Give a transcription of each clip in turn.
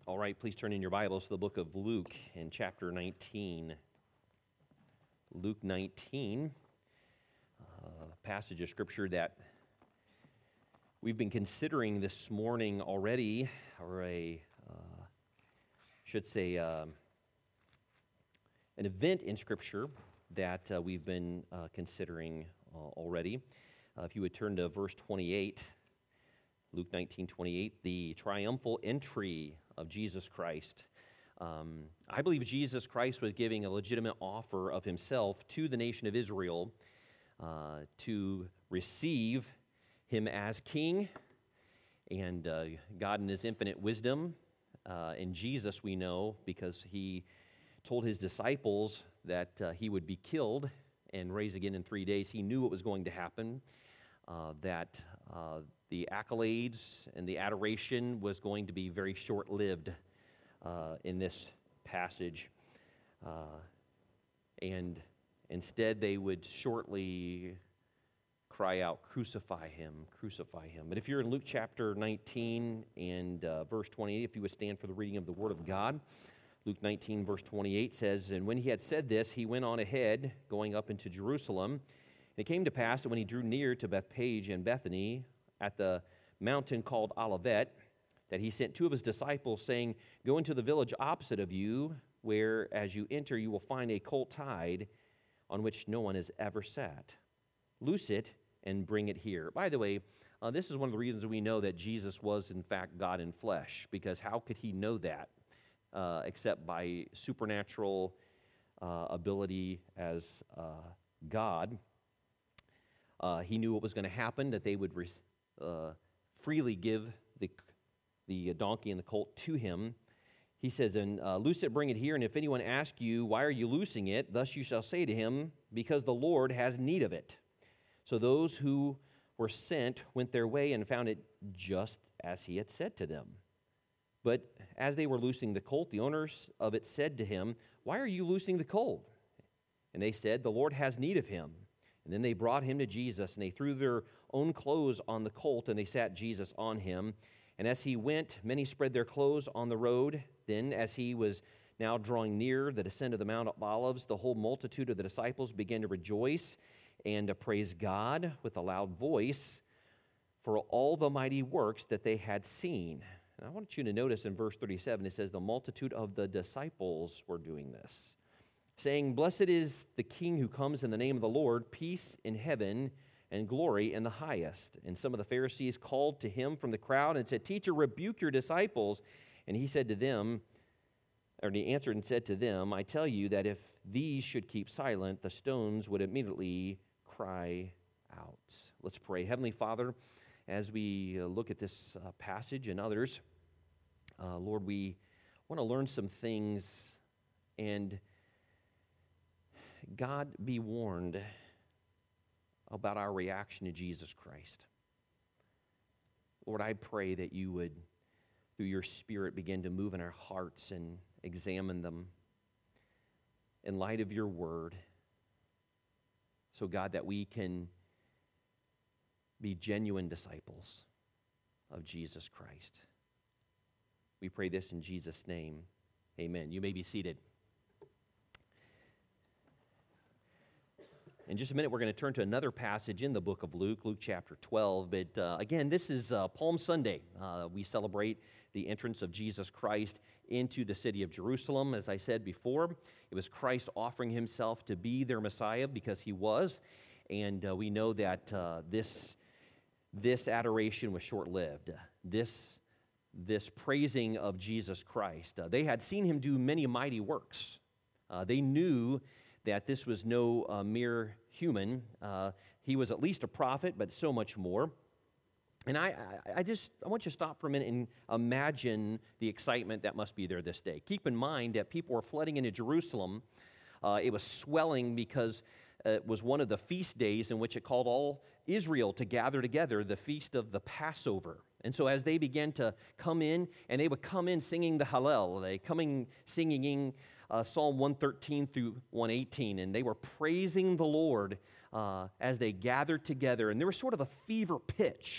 All right, please turn in your Bibles to the book of Luke in chapter 19. Luke 19, a passage of Scripture that we've been considering this morning already, or an event in Scripture that we've been considering already. If you would turn to verse 28, Luke 19:28, the triumphal entry of Jesus Christ. I believe Jesus Christ was giving a legitimate offer of himself to the nation of Israel to receive him as king, and God in his infinite wisdom, in Jesus we know, because he told his disciples that he would be killed and raised again in 3 days. He knew what was going to happen, that the accolades and the adoration was going to be very short-lived in this passage. And instead, they would shortly cry out, "Crucify him, crucify him." But if you're in Luke chapter 19 and verse 28, if you would stand for the reading of the Word of God. Luke 19, verse 28 says, "And when he had said this, he went on ahead, going up into Jerusalem. And it came to pass that when he drew near to Bethphage and Bethany, at the mountain called Olivet, that he sent two of his disciples, saying, 'Go into the village opposite of you, where as you enter you will find a colt tied, on which no one has ever sat. Loose it and bring it here.'" By the way, this is one of the reasons we know that Jesus was in fact God in flesh, because how could he know that except by supernatural ability as God? He knew what was going to happen, that they would freely give the donkey and the colt to him. He says, "And loose it, bring it here, and if anyone asks you, 'Why are you loosing it?' thus you shall say to him, 'Because the Lord has need of it.' So those who were sent went their way and found it just as he had said to them. But as they were loosing the colt, the owners of it said to him, 'Why are you loosing the colt?' And they said, 'The Lord has need of him.' And then they brought him to Jesus, and they threw their own clothes on the colt, and they sat Jesus on him. And as he went, many spread their clothes on the road. Then, as he was now drawing near the descent of the Mount of Olives, the whole multitude of the disciples began to rejoice and to praise God with a loud voice for all the mighty works that they had seen." And I want you to notice in verse 37, it says the multitude of the disciples were doing this, saying, "Blessed is the King who comes in the name of the Lord, peace in heaven and glory in the highest." And some of the Pharisees called to him from the crowd and said, "Teacher, rebuke your disciples." And he said to them, or he answered and said to them, "I tell you that if these should keep silent, the stones would immediately cry out." Let's pray. Heavenly Father, as we look at this passage and others, Lord, we want to learn some things, and God, be warned about our reaction to Jesus Christ. Lord, I pray that you would, through your Spirit, begin to move in our hearts and examine them in light of your word. So, God, that we can be genuine disciples of Jesus Christ. We pray this in Jesus' name. Amen. You may be seated. In just a minute, we're going to turn to another passage in the book of Luke, Luke chapter 12. But again, this is Palm Sunday. We celebrate the entrance of Jesus Christ into the city of Jerusalem. As I said before, it was Christ offering himself to be their Messiah, because he was. And we know that this adoration was short-lived. This praising of Jesus Christ. They had seen him do many mighty works. They knew that this was no mere human. He was at least a prophet, but so much more. And I want you to stop for a minute and imagine the excitement that must be there this day. Keep in mind that people were flooding into Jerusalem. It was swelling because it was one of the feast days in which it called all Israel to gather together, the feast of the Passover. And so as they began to come in, and they would come in singing the Hallel, they coming singing Psalm 113 through 118, and they were praising the Lord as they gathered together. And there was sort of a fever pitch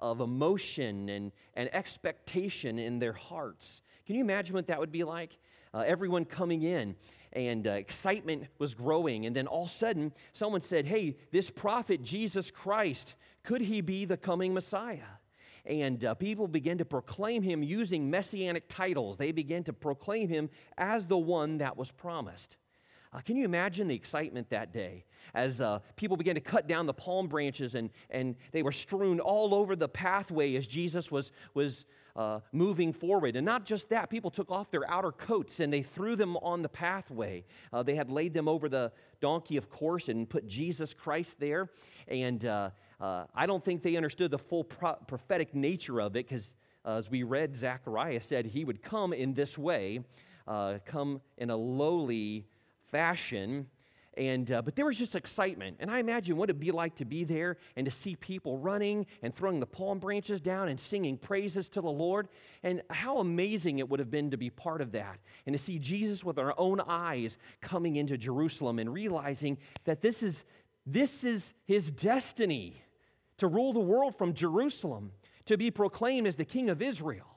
of emotion and expectation in their hearts. Can you imagine what that would be like? Everyone coming in, and excitement was growing, and then all of a sudden, someone said, hey, this prophet, Jesus Christ, could he be the coming Messiah? And people began to proclaim him using messianic titles. They began to proclaim him as the one that was promised. Can you imagine the excitement that day as people began to cut down the palm branches and they were strewn all over the pathway as Jesus was moving forward? And not just that, people took off their outer coats and they threw them on the pathway. They had laid them over the donkey, of course, and put Jesus Christ there. And I don't think they understood the full prophetic nature of it, because as we read, Zechariah said he would come in this way, come in a lowly fashion, but there was just excitement. And I imagine what it'd be like to be there and to see people running and throwing the palm branches down and singing praises to the Lord. And how amazing it would have been to be part of that and to see Jesus with our own eyes coming into Jerusalem and realizing that this is his destiny, to rule the world from Jerusalem, to be proclaimed as the King of Israel,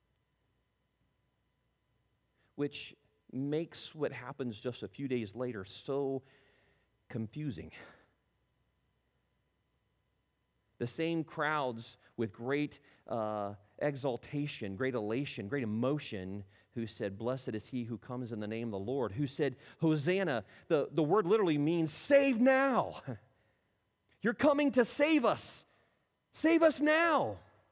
which makes what happens just a few days later so confusing. The same crowds with great exaltation, great elation, great emotion, who said, blessed is he who comes in the name of the Lord, who said, Hosanna. The word literally means save now. You're coming to save us. Save us now.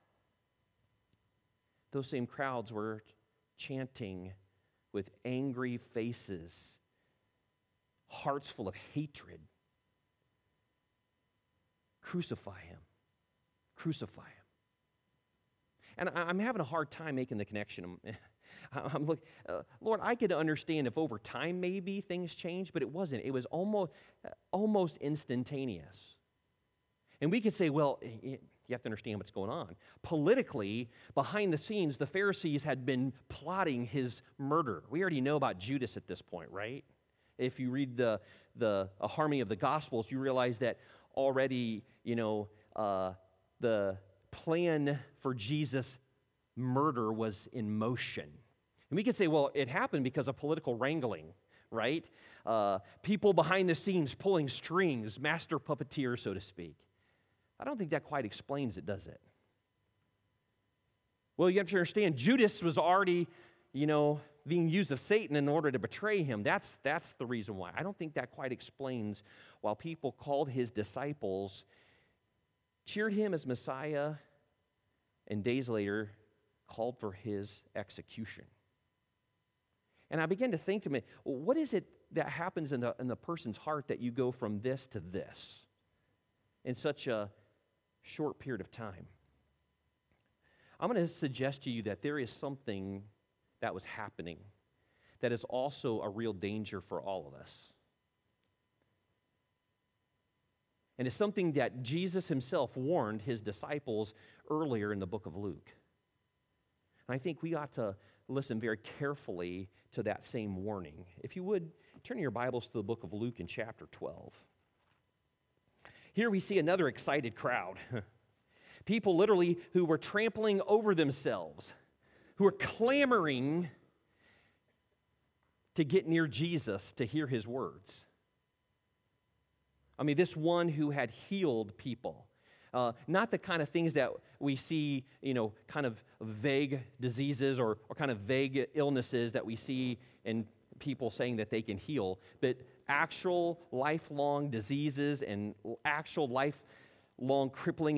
Those same crowds were chanting with angry faces, hearts full of hatred, crucify him, crucify him. And I'm having a hard time making the connection. I'm looking, Lord, I could understand if over time maybe things changed, but it wasn't. It was almost instantaneous. And we could say, well, you have to understand what's going on. Politically, behind the scenes, the Pharisees had been plotting his murder. We already know about Judas at this point, right? If you read the harmony of the Gospels, you realize that already, the plan for Jesus' murder was in motion. And we could say, well, it happened because of political wrangling, right? People behind the scenes pulling strings, master puppeteer, so to speak. I don't think that quite explains it, does it? Well, you have to understand, Judas was already, being used of Satan in order to betray him. That's the reason why. I don't think that quite explains why people called his disciples, cheered him as Messiah, and days later called for his execution. And I began to think to me, well, what is it that happens in the person's heart that you go from this to this in such a short period of time? I'm going to suggest to you that there is something that was happening that is also a real danger for all of us. And it's something that Jesus himself warned his disciples earlier in the book of Luke. And I think we ought to listen very carefully to that same warning. If you would, turn your Bibles to the book of Luke in chapter 12. Here we see another excited crowd. People literally who were trampling over themselves, who were clamoring to get near Jesus to hear his words. I mean, this one who had healed people. Not the kind of things that we see, kind of vague diseases or kind of vague illnesses that we see in people saying that they can heal, but actual lifelong diseases and actual lifelong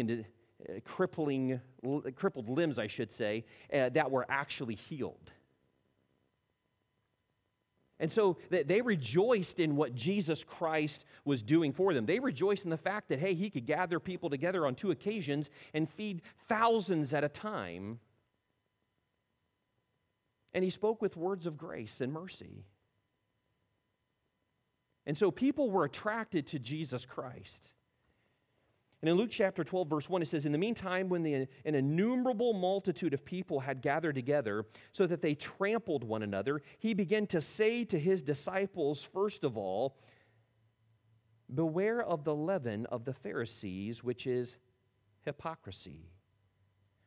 crippled limbs, I should say, that were actually healed. And so they rejoiced in what Jesus Christ was doing for them. They rejoiced in the fact that, hey, he could gather people together on 2 occasions and feed thousands at a time. And he spoke with words of grace and mercy. And so people were attracted to Jesus Christ. And in Luke chapter 12, verse 1, it says, in the meantime, when an innumerable multitude of people had gathered together so that they trampled one another, he began to say to his disciples, first of all, beware of the leaven of the Pharisees, which is hypocrisy.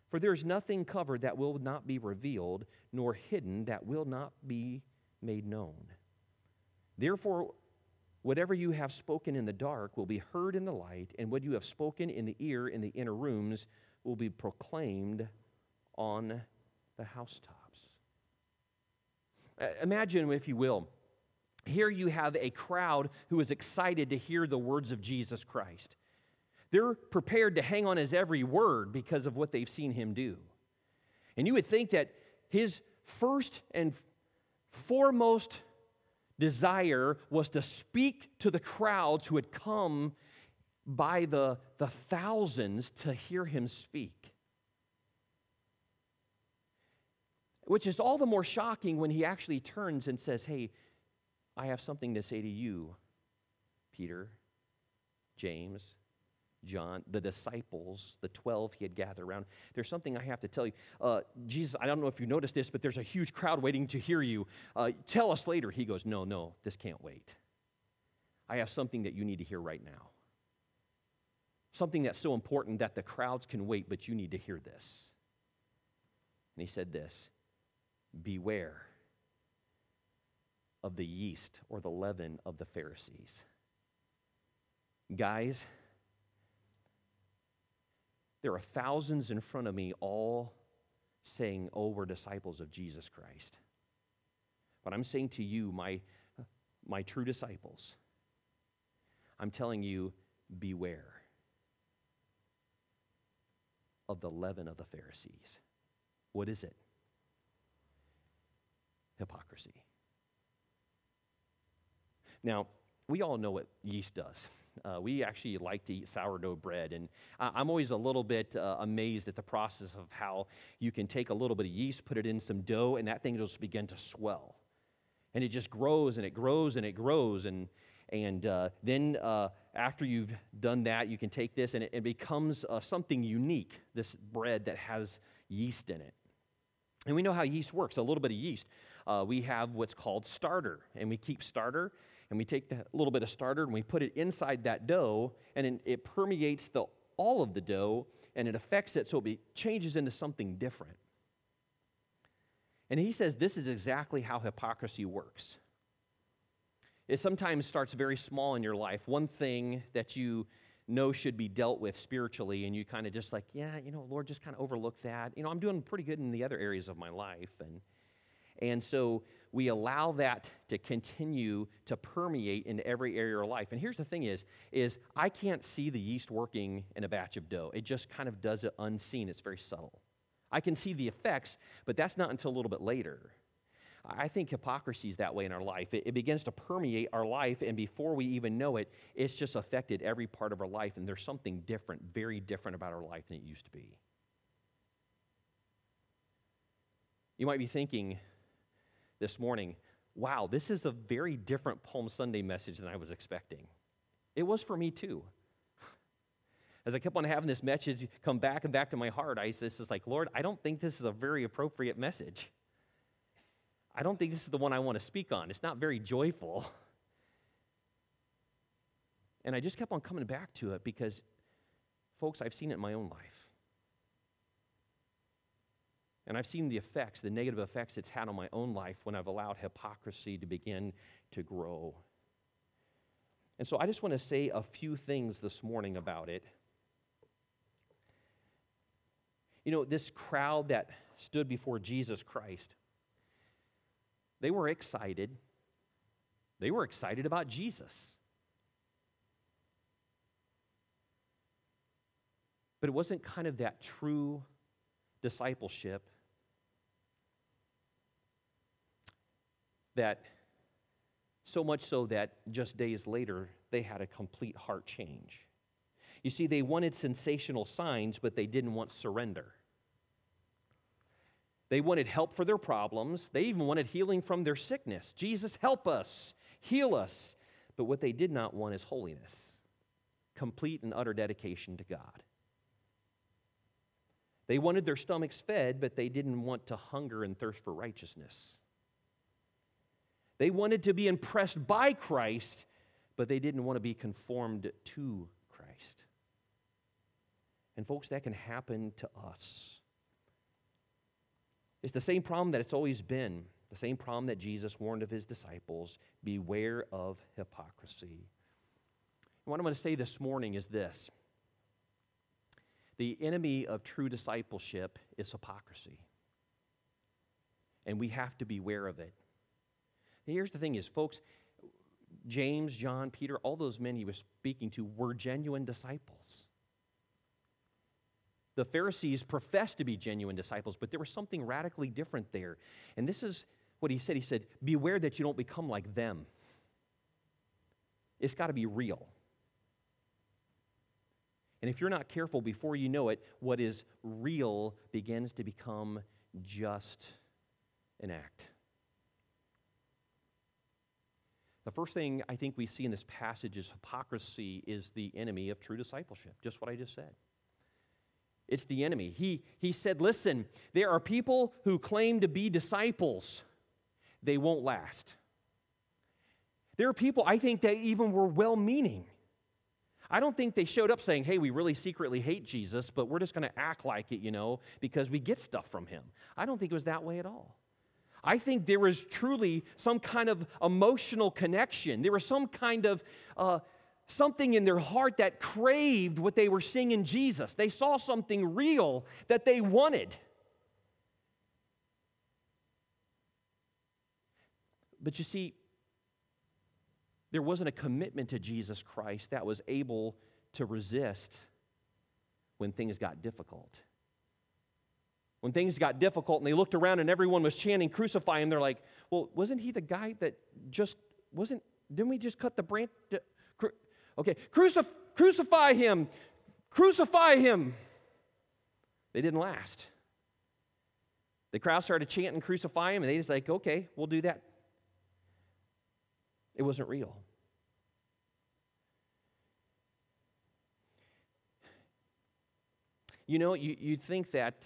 For there is nothing covered that will not be revealed, nor hidden that will not be made known. Therefore, whatever you have spoken in the dark will be heard in the light, and what you have spoken in the ear in the inner rooms will be proclaimed on the housetops. Imagine, if you will, here you have a crowd who is excited to hear the words of Jesus Christ. They're prepared to hang on his every word because of what they've seen him do. And you would think that his first and foremost desire was to speak to the crowds who had come by the thousands to hear him speak. Which is all the more shocking when he actually turns and says, hey, I have something to say to you, Peter, James, John, the disciples, the 12 he had gathered around. There's something I have to tell you. Jesus, I don't know if you noticed this, but there's a huge crowd waiting to hear you. Tell us later. He goes, no, this can't wait. I have something that you need to hear right now. Something that's so important that the crowds can wait, but you need to hear this. And he said this, beware of the yeast or the leaven of the Pharisees. Guys, there are thousands in front of me all saying, oh, we're disciples of Jesus Christ. But I'm saying to you, my true disciples, I'm telling you, beware of the leaven of the Pharisees. What is it? Hypocrisy. Now, we all know what yeast does. We actually like to eat sourdough bread, and I'm always a little bit amazed at the process of how you can take a little bit of yeast, put it in some dough, and that thing will just begin to swell. And it just grows, and it grows, and it grows, and then after you've done that, you can take this, and it becomes something unique, this bread that has yeast in it. And we know how yeast works, a little bit of yeast. We have what's called starter, and we keep starter, and we take that little bit of starter and we put it inside that dough, and it permeates all of the dough, and it affects it so it changes into something different. And he says this is exactly how hypocrisy works. It sometimes starts very small in your life, one thing that you know should be dealt with spiritually, and you kind of just like, yeah, Lord, just kind of overlook that. I'm doing pretty good in the other areas of my life, and so we allow that to continue to permeate into every area of our life. And here's the thing is I can't see the yeast working in a batch of dough. It just kind of does it unseen. It's very subtle. I can see the effects, but that's not until a little bit later. I think hypocrisy is that way in our life. It begins to permeate our life, and before we even know it, it's just affected every part of our life, and there's something different, very different about our life than it used to be. You might be thinking this morning, wow, this is a very different Palm Sunday message than I was expecting. It was for me too. As I kept on having this message come back and back to my heart, this is like, Lord, I don't think this is a very appropriate message. I don't think this is the one I want to speak on. It's not very joyful. And I just kept on coming back to it because, folks, I've seen it in my own life. And I've seen the effects, the negative effects it's had on my own life when I've allowed hypocrisy to begin to grow. And so I just want to say a few things this morning about it. This crowd that stood before Jesus Christ, they were excited. They were excited about Jesus. But it wasn't kind of that true discipleship that so much so that just days later they had a complete heart change. You see, they wanted sensational signs, but they didn't want surrender. They wanted help for their problems. They even wanted healing from their sickness. Jesus, help us, heal us. But what they did not want is holiness, complete and utter dedication to God. They wanted their stomachs fed, but they didn't want to hunger and thirst for righteousness. They wanted to be impressed by Christ, but they didn't want to be conformed to Christ. And folks, that can happen to us It's the same problem that it's always been, the same problem that Jesus warned of his disciples: beware of hypocrisy. And what I'm going to say this morning is this: the enemy of true discipleship is hypocrisy. And we have to beware of it. And here's the thing is, folks, James, John, Peter, all those men he was speaking to were genuine disciples. The Pharisees professed to be genuine disciples, but there was something radically different there. And this is what he said. He said, beware that you don't become like them. It's got to be real. And if you're not careful, before you know it, what is real begins to become just an act. The first thing I think we see in this passage is hypocrisy is the enemy of true discipleship, just what I just said. It's the enemy. He said, listen, there are people who claim to be disciples. They won't last. There are people, I think, that even were well-meaning. I don't think they showed up saying, hey, we really secretly hate Jesus, but we're just going to act like it, because we get stuff from him. I don't think it was that way at all. I think there was truly some kind of emotional connection. There was some kind of something in their heart that craved what they were seeing in Jesus. They saw something real that they wanted. But you see, there wasn't a commitment to Jesus Christ that was able to resist when things got difficult. When things got difficult and they looked around and everyone was chanting, crucify him, they're like, well, wasn't he the guy that didn't we just cut the branch? Okay, crucify him, crucify him. They didn't last. The crowd started chanting, crucify him, and they just like, okay, we'll do that. It wasn't real. You'd think that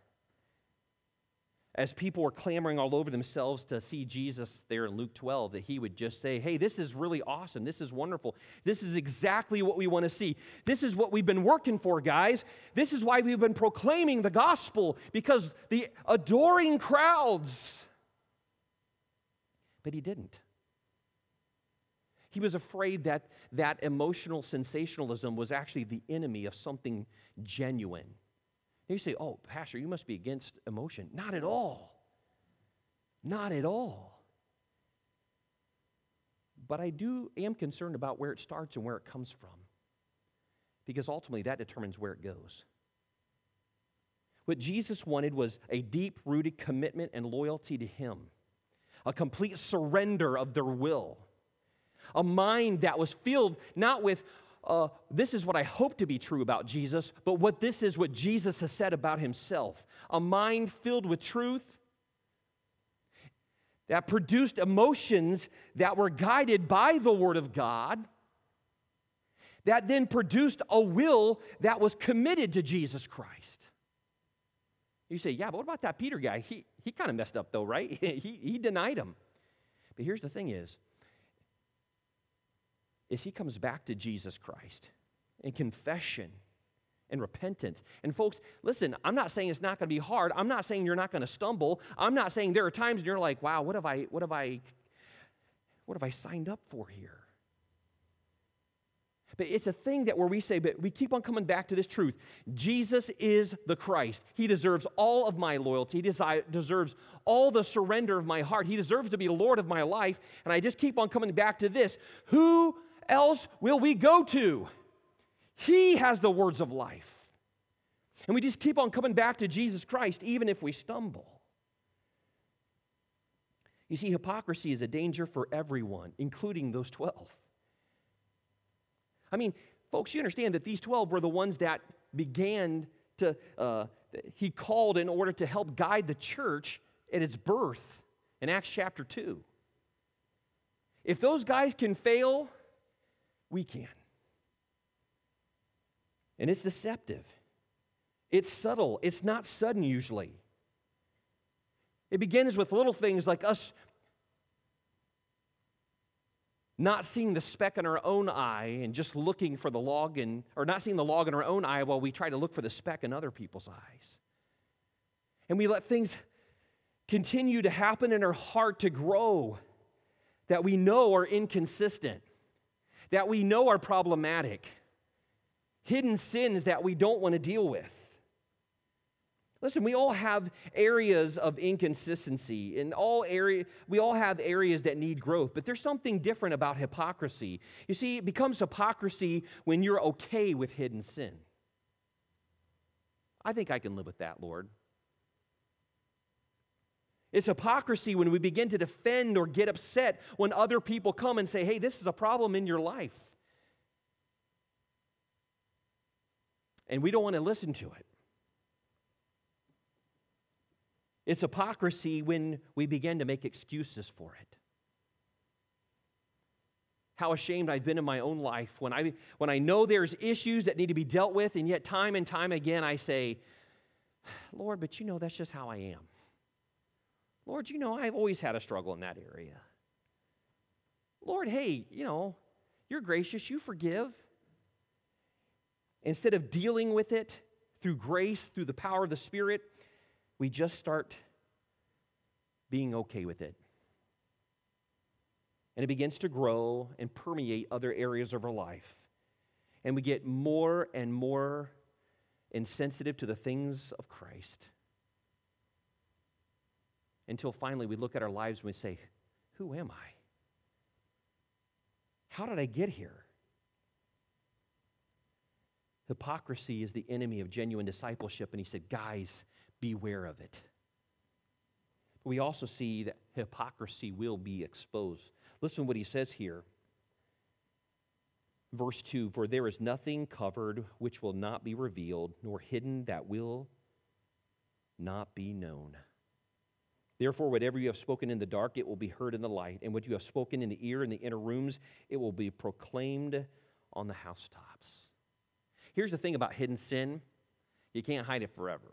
as people were clamoring all over themselves to see Jesus there in Luke 12, that he would just say, hey, this is really awesome. This is wonderful. This is exactly what we want to see. This is what we've been working for, guys. This is why we've been proclaiming the gospel, because the adoring crowds. But he didn't. He was afraid that that emotional sensationalism was actually the enemy of something genuine. And you say, oh, Pastor, you must be against emotion. Not at all. Not at all. But I am concerned about where it starts and where it comes from, because ultimately that determines where it goes. What Jesus wanted was a deep-rooted commitment and loyalty to him, a complete surrender of their will, a mind that was filled not with this is what I hope to be true about Jesus, but what Jesus has said about himself. A mind filled with truth that produced emotions that were guided by the Word of God, that then produced a will that was committed to Jesus Christ. You say, yeah, but what about that Peter guy? He kind of messed up though, right? He denied him. But here's the thing is he comes back to Jesus Christ in confession and repentance. And folks, listen, I'm not saying it's not going to be hard. I'm not saying you're not going to stumble. I'm not saying there are times when you're like, wow, what have I signed up for here? But it's a thing that where we say, but we keep on coming back to this truth. Jesus is the Christ. He deserves all of my loyalty. He deserves all the surrender of my heart. He deserves to be the Lord of my life. And I just keep on coming back to this. Who else will we go to? He has the words of life. And we just keep on coming back to Jesus Christ even if we stumble. You see, hypocrisy is a danger for everyone, including those 12. I mean, folks, you understand that these 12 were the ones that began to, he called in order to help guide the church at its birth in Acts chapter 2. If those guys can fail, we can. And it's deceptive. It's subtle. It's not sudden usually. It begins with little things like us not seeing the speck in our own eye and just looking for the log or not seeing the log in our own eye while we try to look for the speck in other people's eyes. And we let things continue to happen in our heart to grow that we know are inconsistent, that we know are problematic, hidden sins that we don't want to deal with. Listen, we all have areas of inconsistency. We all have areas that need growth, but there's something different about hypocrisy. You see, it becomes hypocrisy when you're okay with hidden sin. I think I can live with that, Lord. It's hypocrisy when we begin to defend or get upset when other people come and say, hey, this is a problem in your life. And we don't want to listen to it. It's hypocrisy when we begin to make excuses for it. How ashamed I've been in my own life when I know there's issues that need to be dealt with, and yet time and time again I say, Lord, but you know that's just how I am. Lord, you know I've always had a struggle in that area. Lord, hey, you know, you're gracious, you forgive. Instead of dealing with it through grace, through the power of the Spirit, we just start being okay with it. And it begins to grow and permeate other areas of our life. And we get more and more insensitive to the things of Christ. Until finally we look at our lives and we say, who am I? How did I get here? Hypocrisy is the enemy of genuine discipleship, and he said, guys, beware of it. We also see that hypocrisy will be exposed. Listen to what he says here. Verse 2, for there is nothing covered which will not be revealed, nor hidden that will not be known. Therefore, whatever you have spoken in the dark, it will be heard in the light, and what you have spoken in the ear in the inner rooms, it will be proclaimed on the housetops. Here's the thing about hidden sin. You can't hide it forever.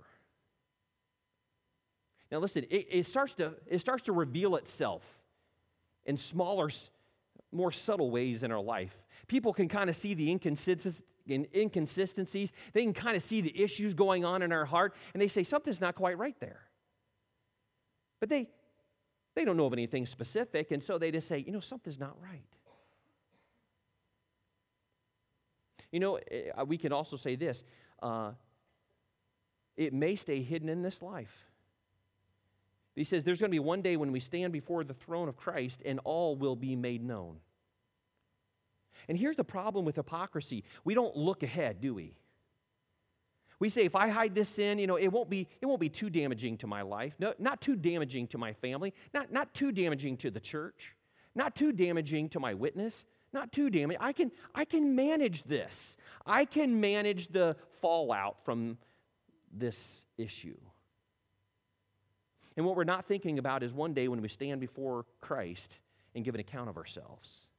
Now listen, it starts to reveal itself in smaller, more subtle ways in our life. People can kind of see the inconsistencies. They can kind of see the issues going on in our heart, and they say, something's not quite right there. But they don't know of anything specific, and so they just say, something's not right. We can also say this. It may stay hidden in this life. He says there's going to be one day when we stand before the throne of Christ and all will be made known. And here's the problem with hypocrisy. We don't look ahead, do we? We say, if I hide this sin, it won't be too damaging to my life. No, not too damaging to my family. Not too damaging to the church. Not too damaging to my witness. Not too damaging. I can manage this. I can manage the fallout from this issue. And what we're not thinking about is one day when we stand before Christ and give an account of ourselves.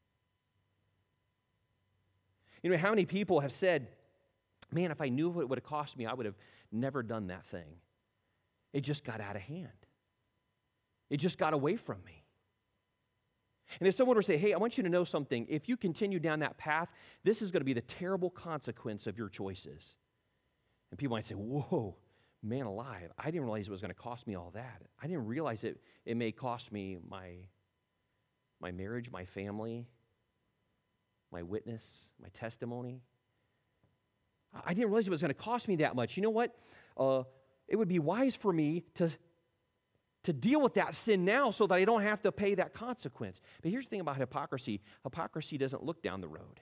How many people have said, man, if I knew what it would have cost me, I would have never done that thing. It just got out of hand. It just got away from me. And if someone were to say, hey, I want you to know something. If you continue down that path, this is going to be the terrible consequence of your choices. And people might say, whoa, man alive, I didn't realize it was going to cost me all that. I didn't realize it may cost me my marriage, my family, my witness, my testimony. I didn't realize it was going to cost me that much. You know what? It would be wise for me to deal with that sin now so that I don't have to pay that consequence. But here's the thing about hypocrisy. Hypocrisy doesn't look down the road.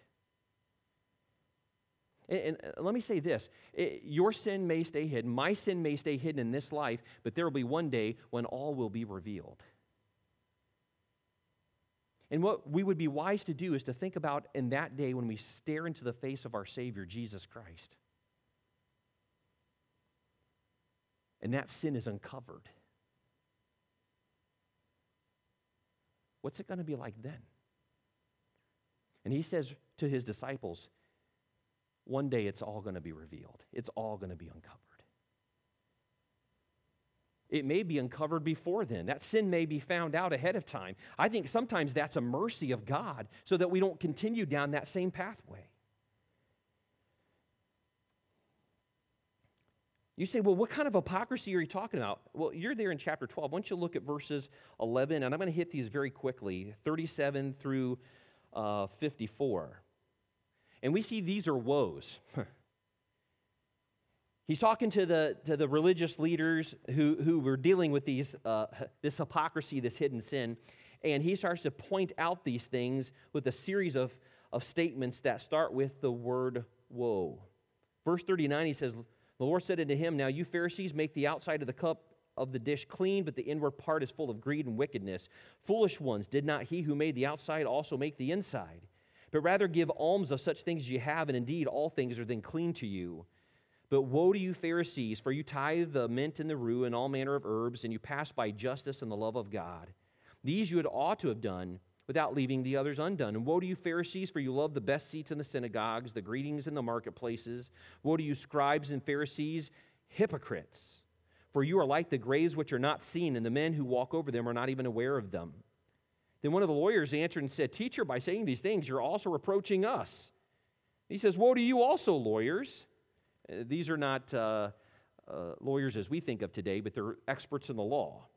And let me say this. Your sin may stay hidden. My sin may stay hidden in this life, but there will be one day when all will be revealed. And what we would be wise to do is to think about in that day when we stare into the face of our Savior, Jesus Christ. And that sin is uncovered. What's it going to be like then? And he says to his disciples, one day it's all going to be revealed. It's all going to be uncovered. It may be uncovered before then. That sin may be found out ahead of time. I think sometimes that's a mercy of God so that we don't continue down that same pathway. You say, well, what kind of hypocrisy are you talking about? Well, you're there in chapter 12. Why don't you look at verses 11, and I'm going to hit these very quickly, 37 through 54. And we see these are woes. He's talking to the religious leaders who were dealing with this hypocrisy, this hidden sin, and he starts to point out these things with a series of statements that start with the word woe. Verse 39, he says, the Lord said unto him, now you Pharisees make the outside of the cup of the dish clean, but the inward part is full of greed and wickedness. Foolish ones, did not he who made the outside also make the inside? But rather give alms of such things as you have, and indeed all things are then clean to you. But woe to you Pharisees, for you tithe the mint and the rue and all manner of herbs, and you pass by justice and the love of God. These you had ought to have done, without leaving the others undone. And woe to you Pharisees, for you love the best seats in the synagogues, the greetings in the marketplaces. Woe to you scribes and Pharisees, hypocrites, for you are like the graves which are not seen, and the men who walk over them are not even aware of them. Then one of the lawyers answered and said, Teacher, by saying these things, you're also reproaching us. He says, woe to you also, lawyers. These are not lawyers as we think of today, but they're experts in the law.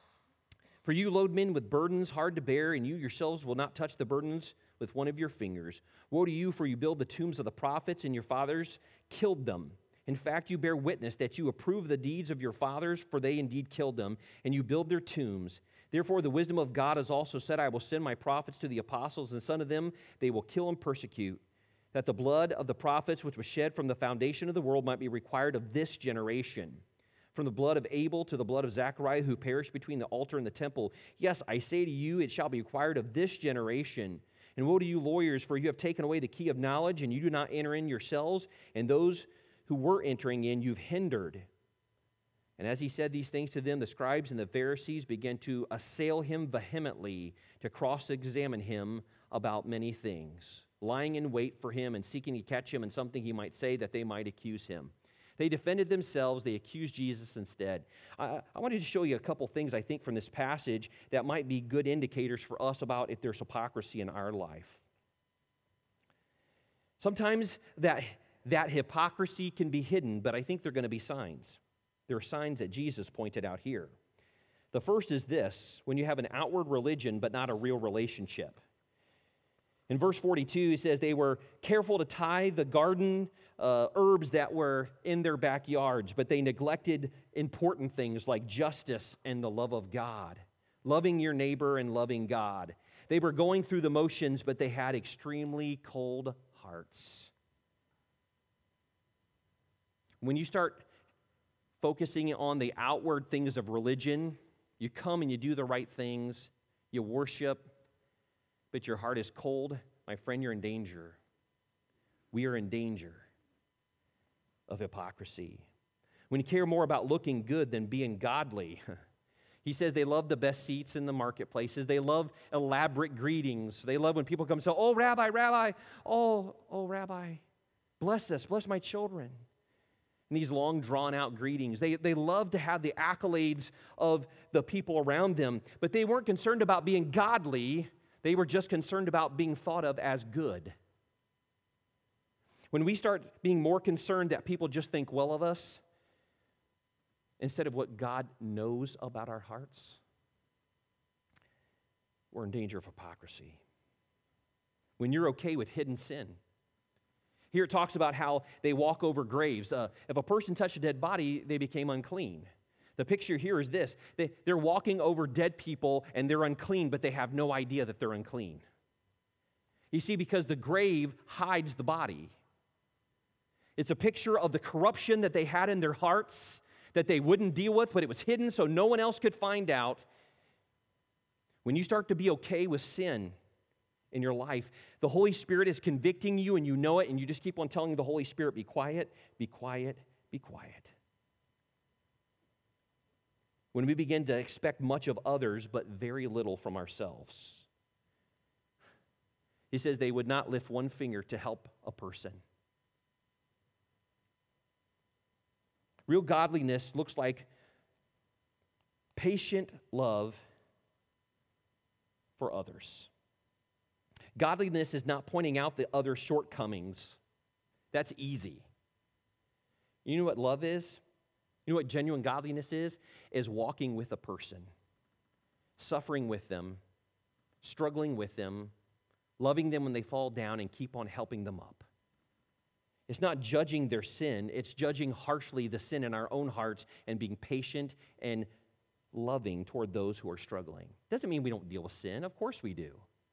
For you load men with burdens hard to bear, and you yourselves will not touch the burdens with one of your fingers. Woe to you, for you build the tombs of the prophets, and your fathers killed them. In fact, you bear witness that you approve the deeds of your fathers, for they indeed killed them, and you build their tombs. Therefore, the wisdom of God has also said, I will send my prophets to the apostles, and some of them they will kill and persecute, that the blood of the prophets which was shed from the foundation of the world might be required of this generation. From the blood of Abel to the blood of Zechariah, who perished between the altar and the temple. Yes, I say to you, it shall be required of this generation. And woe to you, lawyers, for you have taken away the key of knowledge, and you do not enter in yourselves, and those who were entering in you've hindered. And as he said these things to them, the scribes and the Pharisees began to assail him vehemently, to cross-examine him about many things, lying in wait for him and seeking to catch him in something he might say that they might accuse him. They defended themselves. They accused Jesus instead. I wanted to show you a couple things, I think, from this passage that might be good indicators for us about if there's hypocrisy in our life. Sometimes that hypocrisy can be hidden, but I think there are going to be signs. There are signs that Jesus pointed out here. The first is this: when you have an outward religion but not a real relationship. In verse 42, he says they were careful to tithe the garden herbs that were in their backyards, but they neglected important things like justice and the love of God, loving your neighbor and loving God. They were going through the motions, but they had extremely cold hearts. When you start focusing on the outward things of religion, you come and you do the right things, you worship, but your heart is cold, my friend, you're in danger. We are in danger of hypocrisy. When you care more about looking good than being godly, he says they love the best seats in the marketplaces. They love elaborate greetings. They love when people come and say, oh, Rabbi, oh, Rabbi, bless us, bless my children. And these long, drawn-out greetings. They love to have the accolades of the people around them, but they weren't concerned about being godly. They were just concerned about being thought of as good. When we start being more concerned that people just think well of us instead of what God knows about our hearts, we're in danger of hypocrisy. When you're okay with hidden sin. Here it talks about how they walk over graves. If a person touched a dead body, they became unclean. The picture here is this. They're walking over dead people and they're unclean, but they have no idea that they're unclean. You see, because the grave hides the body. It's a picture of the corruption that they had in their hearts that they wouldn't deal with, but it was hidden so no one else could find out. When you start to be okay with sin in your life, the Holy Spirit is convicting you and you know it, and you just keep on telling the Holy Spirit, be quiet, be quiet, be quiet. When we begin to expect much of others but very little from ourselves. He says they would not lift one finger to help a person. Real godliness looks like patient love for others. Godliness is not pointing out the other shortcomings. That's easy. You know what love is? You know what genuine godliness is? Is walking with a person, suffering with them, struggling with them, loving them when they fall down, and keep on helping them up. It's not judging their sin, it's judging harshly the sin in our own hearts and being patient and loving toward those who are struggling. Doesn't mean we don't deal with sin, of course we do.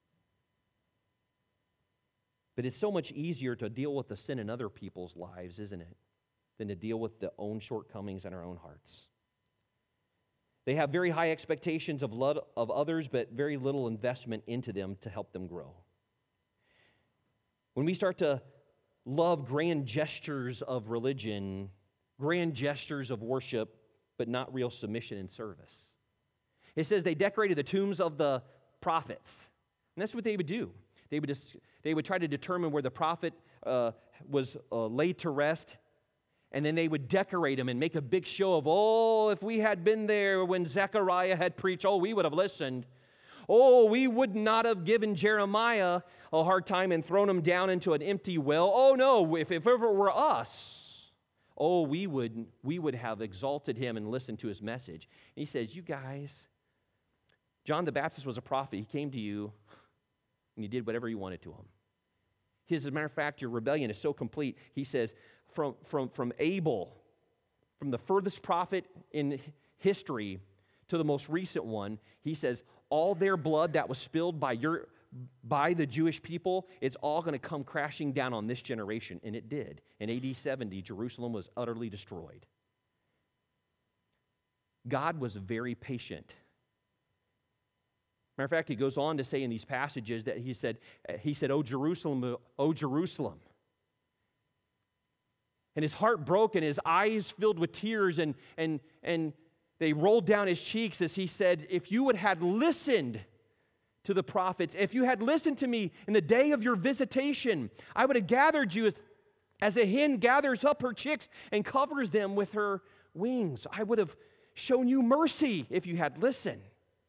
But it's so much easier to deal with the sin in other people's lives, isn't it, than to deal with the own shortcomings in our own hearts. They have very high expectations of others, but very little investment into them to help them grow. When we start to love grand gestures of religion, grand gestures of worship, but not real submission and service. It says they decorated the tombs of the prophets. And that's what they would do. They would try to determine where the prophet was laid to rest, and then they would decorate him and make a big show of, oh, if we had been there when Zechariah had preached, oh, we would have listened. Oh, we would not have given Jeremiah a hard time and thrown him down into an empty well. Oh, no, if ever it were us, oh, we would have exalted him and listened to his message. And he says, you guys, John the Baptist was a prophet. He came to you, and you did whatever you wanted to him. As a matter of fact, your rebellion is so complete. He says, from Abel, from the furthest prophet in history to the most recent one, he says, all their blood that was spilled by the Jewish people, it's all going to come crashing down on this generation. And it did. In AD 70, Jerusalem was utterly destroyed. God was very patient. Matter of fact, he goes on to say in these passages that he said, oh, Jerusalem, oh, Jerusalem. And his heart broke and his eyes filled with tears and they rolled down his cheeks as he said, if you would have listened to the prophets, if you had listened to me in the day of your visitation, I would have gathered you as a hen gathers up her chicks and covers them with her wings. I would have shown you mercy if you had listened.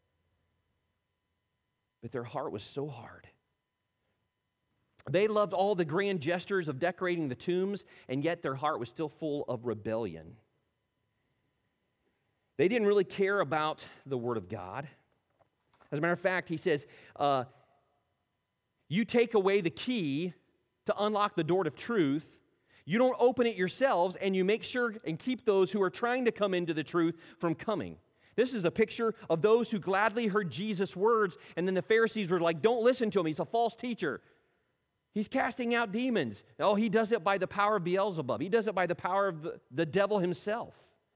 But their heart was so hard. They loved all the grand gestures of decorating the tombs, and yet their heart was still full of rebellion. They didn't really care about the Word of God. As a matter of fact, he says, you take away the key to unlock the door of truth. You don't open it yourselves, and you make sure and keep those who are trying to come into the truth from coming. This is a picture of those who gladly heard Jesus' words, and then the Pharisees were like, don't listen to him. He's a false teacher. He's casting out demons. Oh, he does it by the power of Beelzebub. He does it by the power of the devil himself.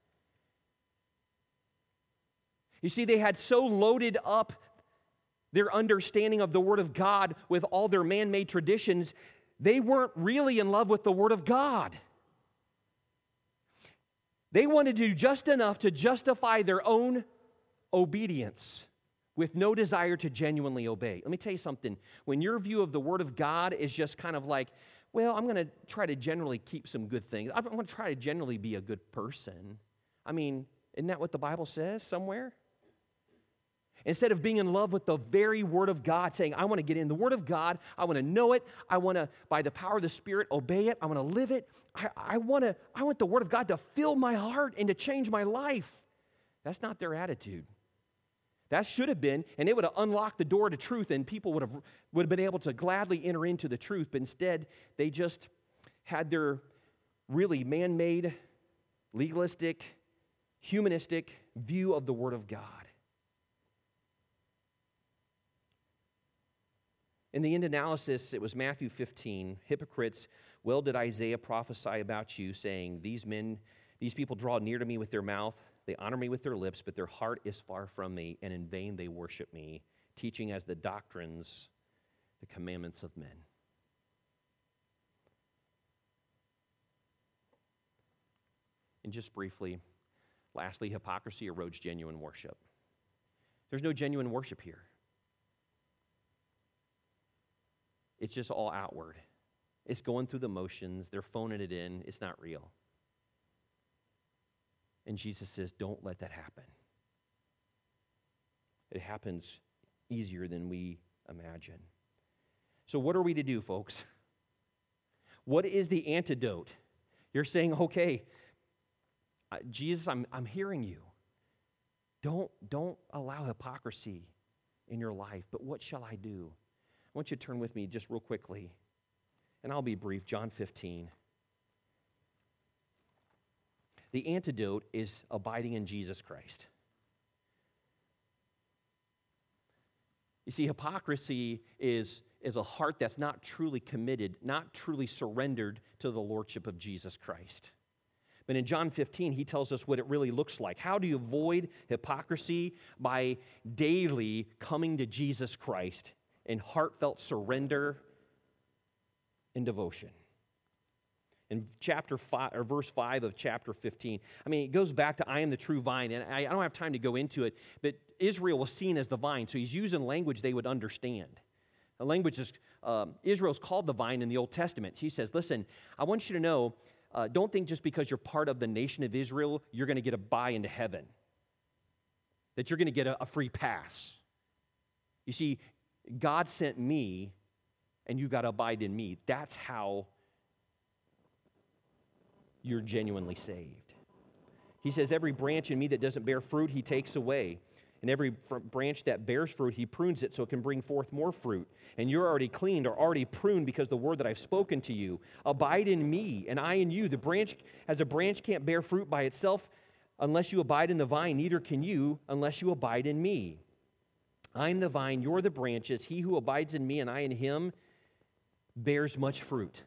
You see, they had so loaded up their understanding of the Word of God with all their man-made traditions, they weren't really in love with the Word of God. They wanted to do just enough to justify their own obedience with no desire to genuinely obey. Let me tell you something. When your view of the Word of God is just kind of like, well, I'm going to try to generally keep some good things. I'm going to try to generally be a good person. I mean, isn't that what the Bible says somewhere? Instead of being in love with the very Word of God, saying, I want to get in the Word of God, I want to know it, I want to, by the power of the Spirit, obey it, I want to live it, I want the Word of God to fill my heart and to change my life. That's not their attitude. That should have been, and it would have unlocked the door to truth, and people would have been able to gladly enter into the truth, but instead, they just had their really man-made, legalistic, humanistic view of the Word of God. In the end analysis, it was Matthew 15, hypocrites, well did Isaiah prophesy about you, saying, these people draw near to me with their mouth, they honor me with their lips, but their heart is far from me, and in vain they worship me, teaching as the doctrines, the commandments of men. And just briefly, lastly, hypocrisy erodes genuine worship. There's no genuine worship here. It's just all outward. It's going through the motions. They're phoning it in. It's not real. And Jesus says, don't let that happen. It happens easier than we imagine. So what are we to do, folks? What is the antidote? You're saying, okay, Jesus, I'm hearing you. Don't allow hypocrisy in your life. But what shall I do? I want you to turn with me just real quickly, and I'll be brief. John 15. The antidote is abiding in Jesus Christ. You see, hypocrisy is a heart that's not truly committed, not truly surrendered to the lordship of Jesus Christ. But in John 15, he tells us what it really looks like. How do you avoid hypocrisy? By daily coming to Jesus Christ in heartfelt surrender and devotion. In chapter 5, or verse 5 of chapter 15, it goes back to I am the true vine, and I don't have time to go into it, but Israel was seen as the vine, so he's using language they would understand. The language is, Israel's called the vine in the Old Testament. He says, listen, I want you to know, don't think just because you're part of the nation of Israel, you're going to get a buy into heaven, that you're going to get a free pass. You see, God sent me, and you got to abide in me. That's how you're genuinely saved. He says, every branch in me that doesn't bear fruit, he takes away. And every branch that bears fruit, he prunes it so it can bring forth more fruit. And you're already cleaned or already pruned because the word that I've spoken to you. Abide in me, and I in you. The branch, as a branch can't bear fruit by itself unless you abide in the vine, neither can you unless you abide in me. I'm the vine, you're the branches. He who abides in me and I in him bears much fruit.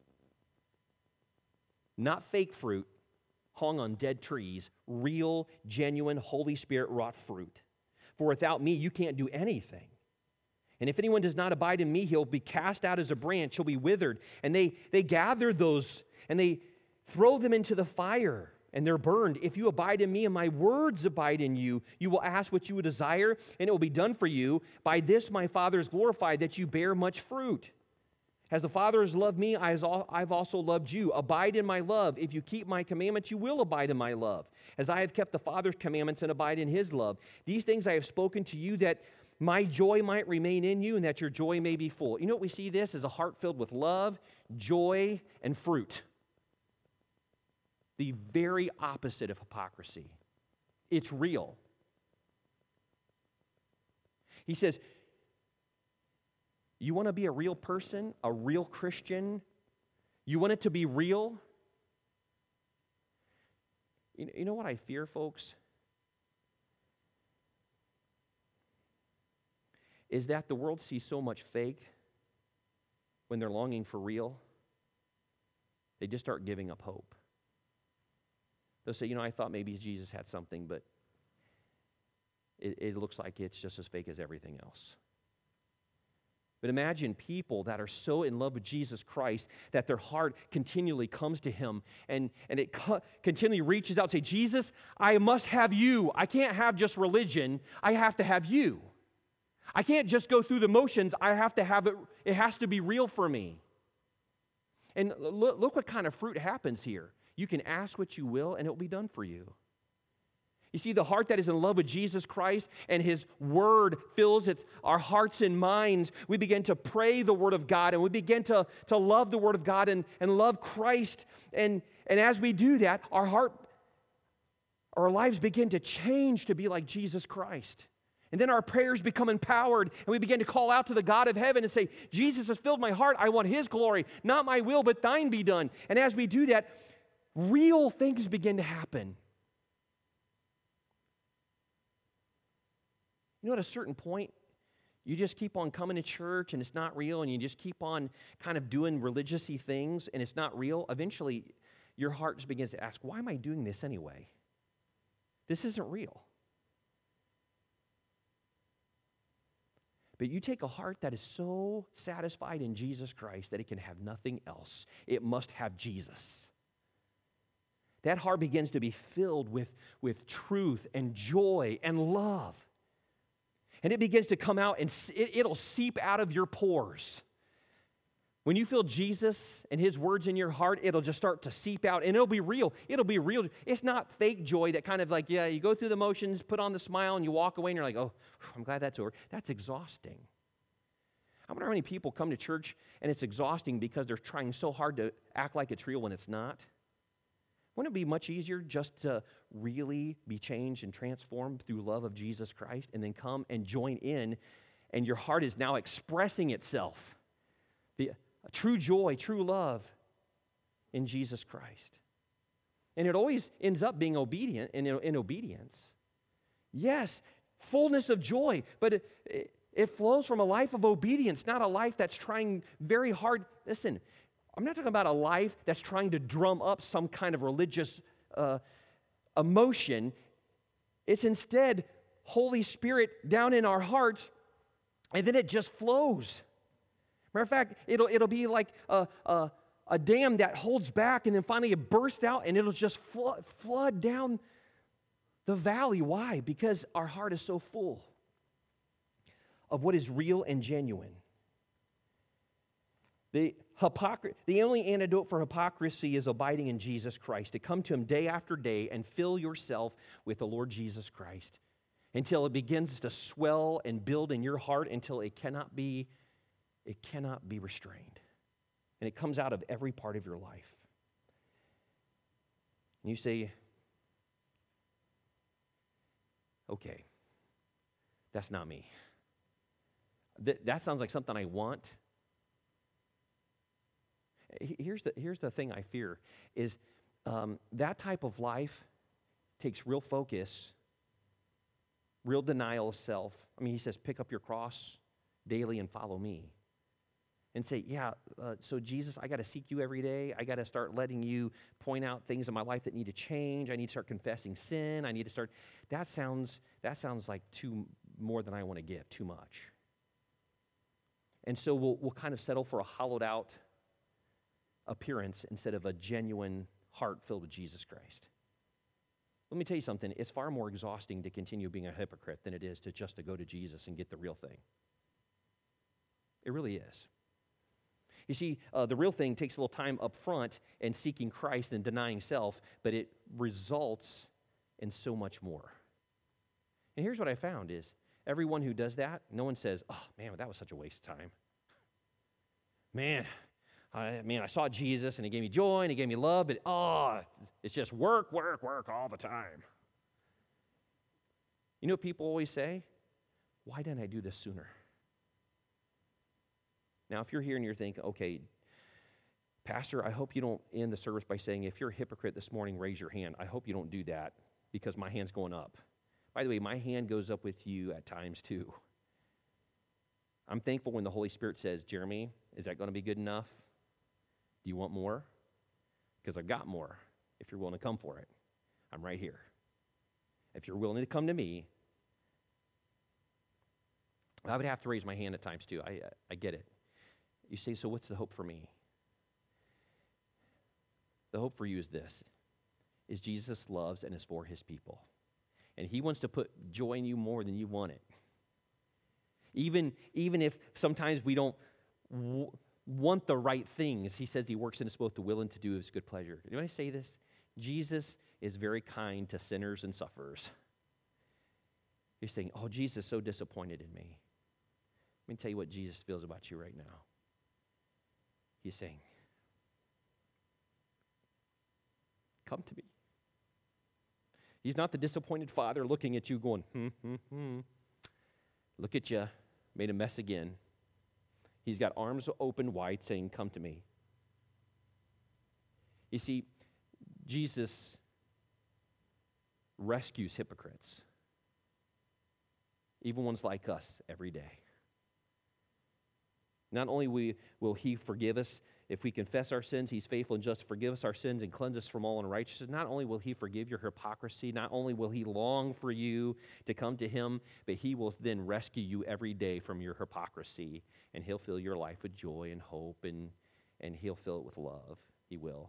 Not fake fruit hung on dead trees, real, genuine, Holy Spirit wrought fruit. For without me, you can't do anything. And if anyone does not abide in me, he'll be cast out as a branch, he'll be withered. And they gather those and they throw them into the fire, and they're burned. If you abide in me and my words abide in you, you will ask what you would desire, and it will be done for you. By this my Father is glorified, that you bear much fruit. As the Father has loved me, I've also loved you. Abide in my love. If you keep my commandments, you will abide in my love. As I have kept the Father's commandments and abide in his love. These things I have spoken to you, that my joy might remain in you and that your joy may be full. You know what we see this as a heart filled with love, joy, and fruit. The very opposite of hypocrisy. It's real. He says, you want to be a real person, a real Christian? You want it to be real? You know what I fear, folks? Is that the world sees so much fake when they're longing for real, they just start giving up hope. They'll say, I thought maybe Jesus had something, but it looks like it's just as fake as everything else. But imagine people that are so in love with Jesus Christ that their heart continually comes to him and it continually reaches out and say, Jesus, I must have you. I can't have just religion. I have to have you. I can't just go through the motions. I have to have it. It has to be real for me. And look what kind of fruit happens here. You can ask what you will and it will be done for you. You see, the heart that is in love with Jesus Christ and his word fills our hearts and minds. We begin to pray the word of God and we begin to love the word of God and love Christ. And as we do that, our lives begin to change to be like Jesus Christ. And then our prayers become empowered and we begin to call out to the God of heaven and say, Jesus has filled my heart. I want his glory, not my will, but thine be done. And as we do that, real things begin to happen. At a certain point, you just keep on coming to church and it's not real, and you just keep on kind of doing religious-y things and it's not real. Eventually, your heart just begins to ask, why am I doing this anyway? This isn't real. But you take a heart that is so satisfied in Jesus Christ that it can have nothing else. It must have Jesus. That heart begins to be filled with truth and joy and love. And it begins to come out and it'll seep out of your pores. When you feel Jesus and his words in your heart, it'll just start to seep out and it'll be real. It'll be real. It's not fake joy that kind of like, you go through the motions, put on the smile, and you walk away and you're like, oh, I'm glad that's over. That's exhausting. I wonder how many people come to church and it's exhausting because they're trying so hard to act like it's real when it's not. Wouldn't it be much easier just to really be changed and transformed through love of Jesus Christ and then come and join in, and your heart is now expressing itself? The true joy, true love in Jesus Christ. And it always ends up being obedient in obedience. Yes, fullness of joy, but it flows from a life of obedience, not a life that's trying very hard. Listen, I'm not talking about a life that's trying to drum up some kind of religious emotion. It's instead Holy Spirit down in our hearts, and then it just flows. Matter of fact, it'll be like a dam that holds back, and then finally it bursts out, and it'll just flood down the valley. Why? Because our heart is so full of what is real and genuine. The only antidote for hypocrisy is abiding in Jesus Christ, to come to Him day after day and fill yourself with the Lord Jesus Christ until it begins to swell and build in your heart until it cannot be restrained. And it comes out of every part of your life. And you say, okay, that's not me. That sounds like something I want. Here's the thing I fear is that type of life takes real focus, real denial of self. I mean, He says, pick up your cross daily and follow me. And say, so Jesus, I got to seek you every day. I got to start letting you point out things in my life that need to change. I need to start confessing sin. I need to start. That sounds like more than I want to give, too much. And so we'll kind of settle for a hollowed out appearance instead of a genuine heart filled with Jesus Christ. Let me tell you something. It's far more exhausting to continue being a hypocrite than it is to go to Jesus and get the real thing. It really is. You see, the real thing takes a little time up front in seeking Christ and denying self, but it results in so much more. And here's what I found is, everyone who does that, no one says, oh, man, that was such a waste of time. Man, I saw Jesus, and He gave me joy, and He gave me love, but, it's just work all the time. You know what people always say? Why didn't I do this sooner? Now, if you're here and you're thinking, okay, Pastor, I hope you don't end the service by saying, if you're a hypocrite this morning, raise your hand. I hope you don't do that because my hand's going up. By the way, my hand goes up with you at times too. I'm thankful when the Holy Spirit says, Jeremy, is that going to be good enough? Do you want more? Because I've got more if you're willing to come for it. I'm right here. If you're willing to come to me, I would have to raise my hand at times too. I get it. You say, so what's the hope for me? The hope for you is this, is Jesus loves and is for His people. And He wants to put joy in you more than you want it. Even if sometimes we don't want the right things, He says He works in us both to will and to do His good pleasure. Do I say this? Jesus is very kind to sinners and sufferers. You're saying, oh, Jesus is so disappointed in me. Let me tell you what Jesus feels about you right now. He's saying, come to me. He's not the disappointed father looking at you going, Look at you, made a mess again. He's got arms open wide saying, come to me. You see, Jesus rescues hypocrites, even ones like us, every day. Not only will He forgive us if we confess our sins, He's faithful and just to forgive us our sins and cleanse us from all unrighteousness. Not only will He forgive your hypocrisy, not only will He long for you to come to Him, but He will then rescue you every day from your hypocrisy, and He'll fill your life with joy and hope, and He'll fill it with love. He will.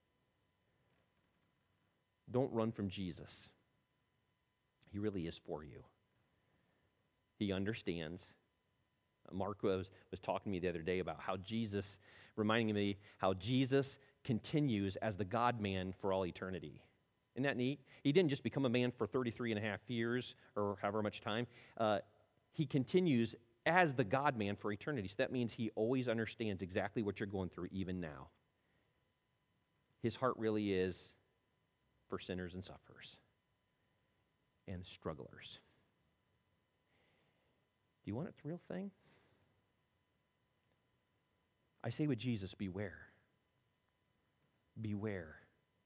Don't run from Jesus. He really is for you. He understands. Mark was talking to me the other day about how Jesus, reminding me how Jesus continues as the God-man for all eternity. Isn't that neat? He didn't just become a man for 33 and a half years or however much time. He continues as the God-man for eternity. So that means He always understands exactly what you're going through even now. His heart really is for sinners and sufferers and strugglers. Do you want it the real thing? I say with Jesus, beware. Beware.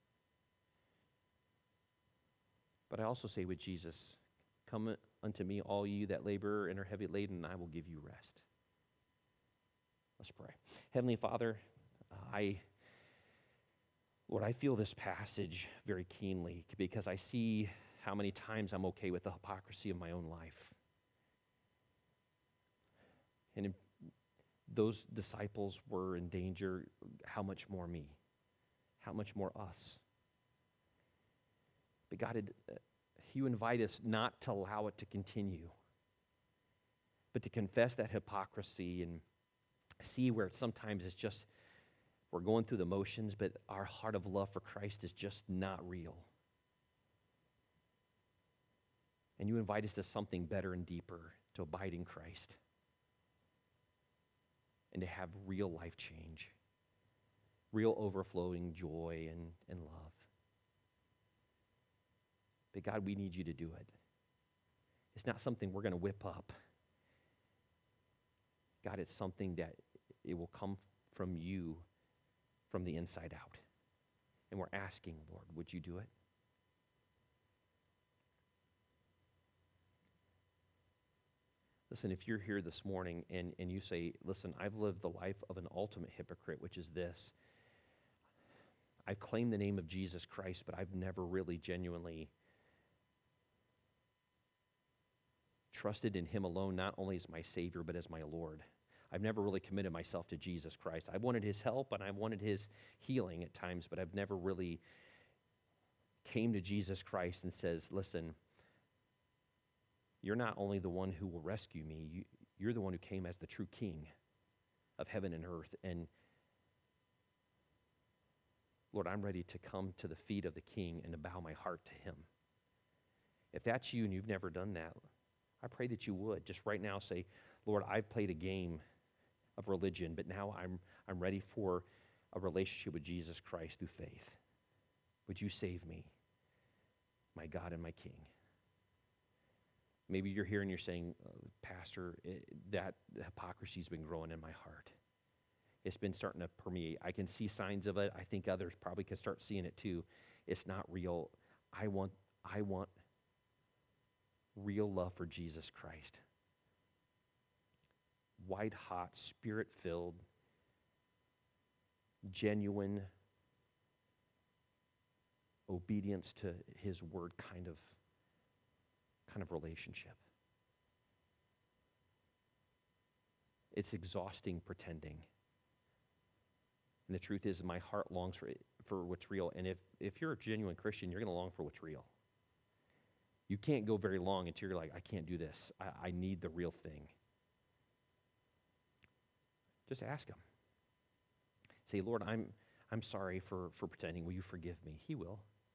But I also say with Jesus, come unto me, all you that labor and are heavy laden, and I will give you rest. Let's pray. Heavenly Father, Lord, I feel this passage very keenly because I see how many times I'm okay with the hypocrisy of my own life. And if those disciples were in danger, how much more me? How much more us? But God, you invite us not to allow it to continue, but to confess that hypocrisy and see where sometimes it's just we're going through the motions, but our heart of love for Christ is just not real. And you invite us to something better and deeper, to abide in Christ and to have real life change, real overflowing joy and love. But God, we need you to do it. It's not something we're going to whip up. God, it's something that it will come from you from the inside out. And we're asking, Lord, would you do it? Listen, if you're here this morning and you say, listen, I've lived the life of an ultimate hypocrite, which is this. I've claimed the name of Jesus Christ, but I've never really genuinely trusted in him alone, not only as my Savior, but as my Lord. I've never really committed myself to Jesus Christ. I wanted his help and I wanted his healing at times, but I've never really came to Jesus Christ and says, listen, you're not only the one who will rescue me, you're the one who came as the true King of heaven and earth. And Lord, I'm ready to come to the feet of the King and to bow my heart to him. If that's you and you've never done that, I pray that you would. Just right now say, Lord, I've played a game of religion, but now I'm ready for a relationship with Jesus Christ through faith. Would you save me, my God and my King? Maybe you're here and you're saying, Pastor, that hypocrisy's been growing in my heart. It's been starting to permeate. I can see signs of it. I think others probably can start seeing it too. It's not real. I want real love for Jesus Christ. White hot, spirit-filled, genuine obedience to his word kind of relationship. It's exhausting pretending. And the truth is, my heart longs for what's real. And if you're a genuine Christian, you're going to long for what's real. You can't go very long until you're like, I can't do this. I need the real thing. Just ask him. Say, Lord, I'm sorry for pretending. Will you forgive me? He will.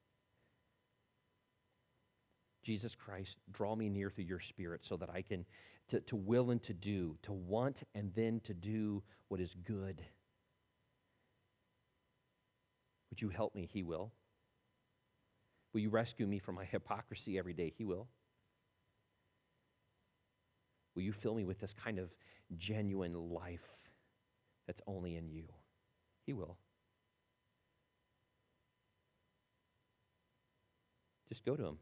Jesus Christ, draw me near through your Spirit so that I can to will and to do, to want and then to do what is good. Would you help me? He will. Will you rescue me from my hypocrisy every day? He will. Will you fill me with this kind of genuine life that's only in you? He will. Just go to him.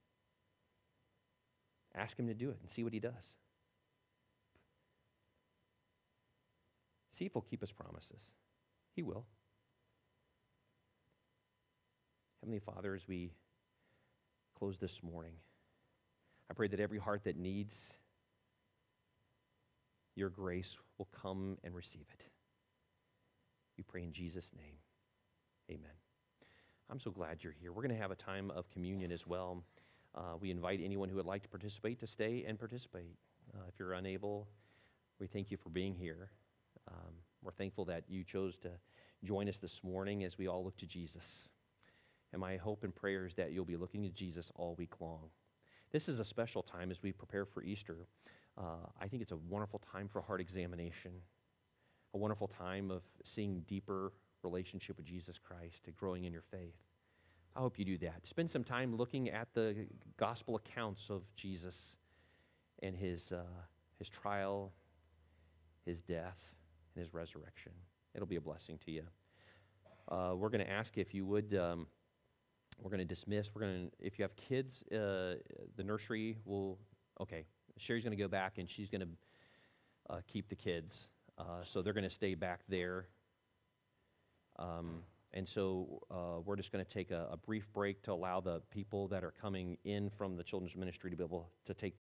Ask him to do it and see what he does. See if he'll keep his promises. He will. Heavenly Father, as we close this morning, I pray that every heart that needs your grace will come and receive it. We pray in Jesus' name. Amen. I'm so glad you're here. We're going to have a time of communion as well. We invite anyone who would like to participate to stay and participate. If you're unable, we thank you for being here. We're thankful that you chose to join us this morning as we all look to Jesus. And my hope and prayer is that you'll be looking to Jesus all week long. This is a special time as we prepare for Easter. I think it's a wonderful time for heart examination, a wonderful time of seeing deeper relationship with Jesus Christ and growing in your faith. I hope you do that. Spend some time looking at the gospel accounts of Jesus and his trial, his death, and his resurrection. It'll be a blessing to you. We're going to ask if you would. We're going to dismiss. If you have kids, the nursery will. Okay, Sherry's going to go back and she's going to keep the kids. So they're going to stay back there. And so we're just going to take a brief break to allow the people that are coming in from the children's ministry to be able to take